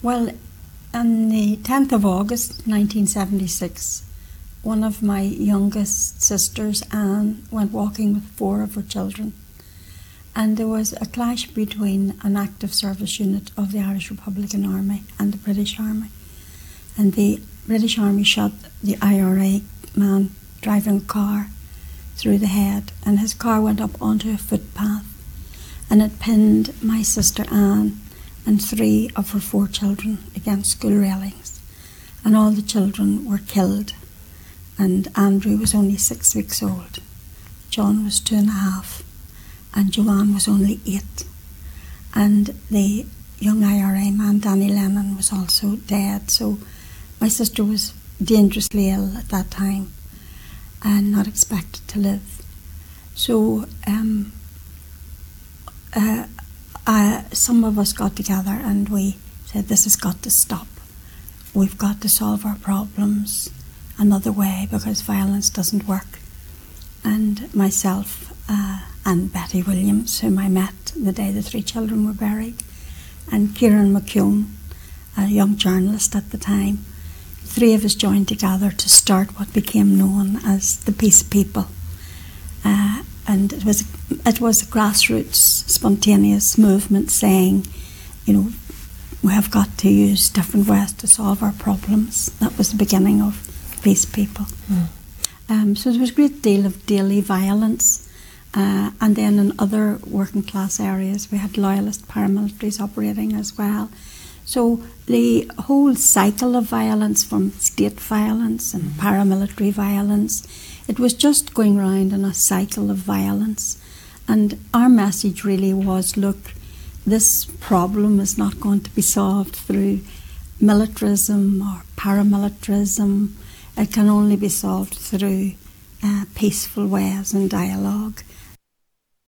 Well, on the 10th of August 1976, one of my youngest sisters, Anne, went walking with 4 of her children, and there was a clash between an active service unit of the Irish Republican Army and the British Army. And the British Army shot the IRA man driving a car through the head, and his car went up onto a footpath, and it pinned my sister Anne and 3 of her 4 children against school railings, and all the children were killed. And Andrew was only 6 weeks old, John was 2.5, and Joanne was only 8. And the young IRA man, Danny Lennon, was also dead. So my sister was dangerously ill at that time and not expected to live. So some of us got together and we said, this has got to stop. We've got to solve our problems another way because violence doesn't work. And myself and Betty Williams, whom I met the day the 3 children were buried, and Kieran McKeown, a young journalist at the time, 3 of us joined together to start what became known as the Peace People. And it was a grassroots, spontaneous movement saying, we have got to use different ways to solve our problems. That was the beginning of Peace People. So there was a great deal of daily violence. And then in other working class areas, we had loyalist paramilitaries operating as well. So the whole cycle of violence, from state violence and paramilitary violence, it was just going round in a cycle of violence. And our message really was, look, this problem is not going to be solved through militarism or paramilitarism. It can only be solved through peaceful ways and dialogue.